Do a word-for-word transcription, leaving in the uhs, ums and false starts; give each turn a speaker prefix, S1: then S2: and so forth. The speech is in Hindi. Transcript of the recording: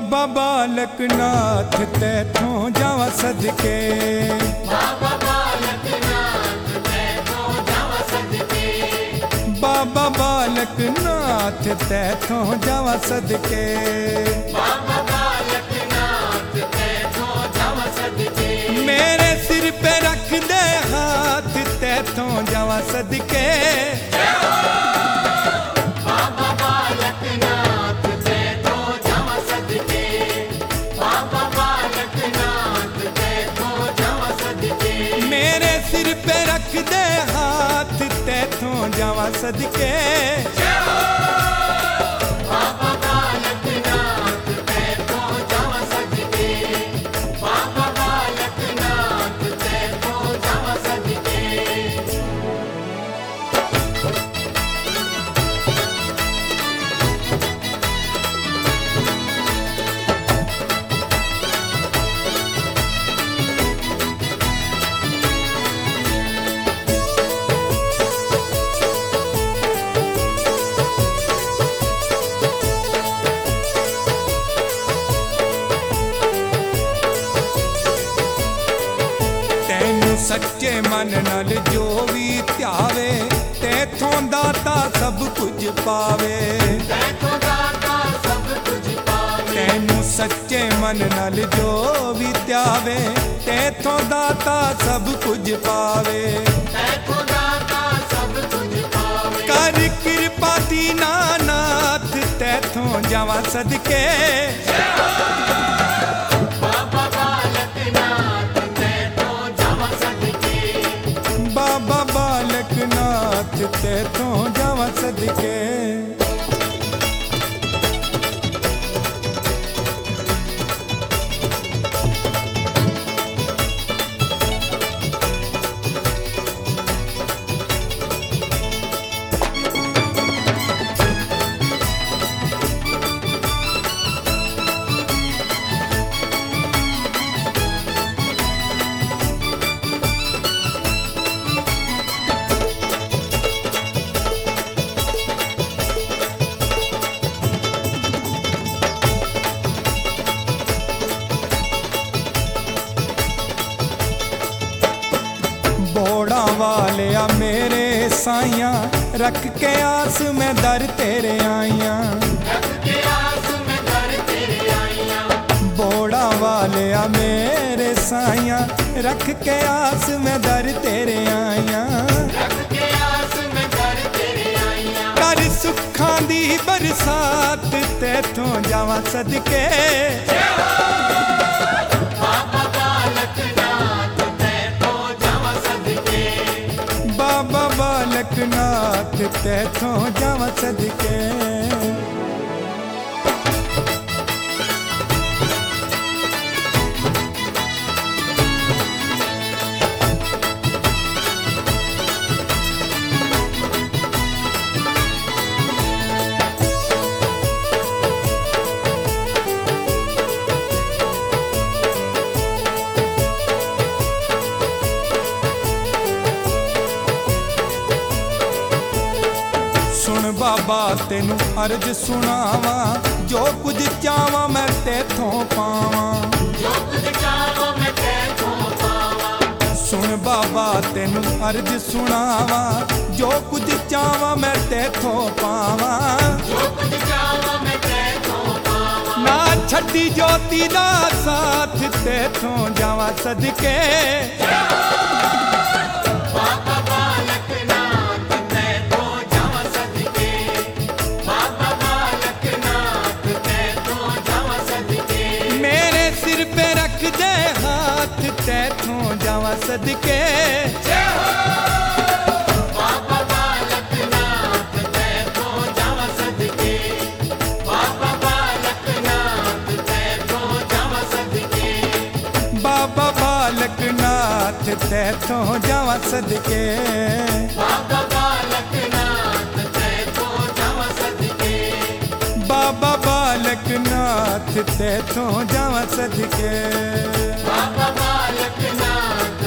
S1: बाबा बालक नाथ तैथों जावा सदके,
S2: बाबा बालक नाथ तैथों जावा सदके,
S1: बाबा बालक नाथ तैथों जावा सदके,
S2: बाबा बालक नाथ तैथों जावा सदके,
S1: मेरे सिर पे रख दे हाथ तैथों जावा सदके।
S2: बाबा बालक नाथ तैथों जावा सदके, बाबा बालक नाथ तैथों जावा सदके,
S1: मेरे सिर पे रख दे हाथ तैथों जावा सदके।
S2: बाबा बालक नाथ तैथों जावा सदके, बाबा बालक नाथ तैथों जावा सदके।
S1: सच्चे मन नाल जो भी ध्यावे तैथों दाता सब कुछ पावे,
S2: तैथों दाता सब कुछ पावे,
S1: तैनू सच्चे मन नाल जो भी ध्यावे तैथों दाता सब कुछ पावे,
S2: तैथों दाता सब कुछ पावे,
S1: कर कृपा दीनानाथ तैथों जावा सदके।
S2: बाबा बालक नाथ तैथों जावा सदके,
S1: बाबा बालक नाथ तैथों जावा सदके। बोड़ा वालिया मेरे साइया रख के आस में दर तेरे आइया,
S2: रख के आस में दर तेरे आइया,
S1: बोड़ा वालिया मेरे साइया रख के आस में दर तेरे आइया,
S2: रख के आस में दर तेरे आइया,
S1: कर सुखां दी बरसात तैथों जावा सदके।
S2: बाबा बालक नाथ तैथों जावा सदके,
S1: बाबा बालक नाथ तैथों जावा सदके। सुन बाबा तेनू अर्ज सुनावा जो कुछ चावा मैं तैथों पावा,
S2: जो कुछ चाहो मैं तैथों पावा,
S1: सुन बाबा तेनू अर्ज सुनावा जो कुछ चावा मैं तैथों पावा,
S2: जो कुछ चाहो मैं तैथों पावा,
S1: ना छड्डी ज्योति दा साथ तैथों जावा सदके।
S2: बाबा बालक नाथ तैथों जावा सदके, बाबा बालक नाथ तैथों जावा सदके,
S1: मेरे सिर पे रख दे हाथ तैथों जावा सदके।
S2: बाबा बालक नाथ तैथों जावा सदके, बाबा बालक नाथ तैथों जावा सदके,
S1: बाबा बालक नाथ तैथों जावा सदके,
S2: बाबा बालक नाथ तैथों जावा सदके,
S1: बाबा बालक नाथ तैथों जावा सदके।
S2: बाबा बालक नाथ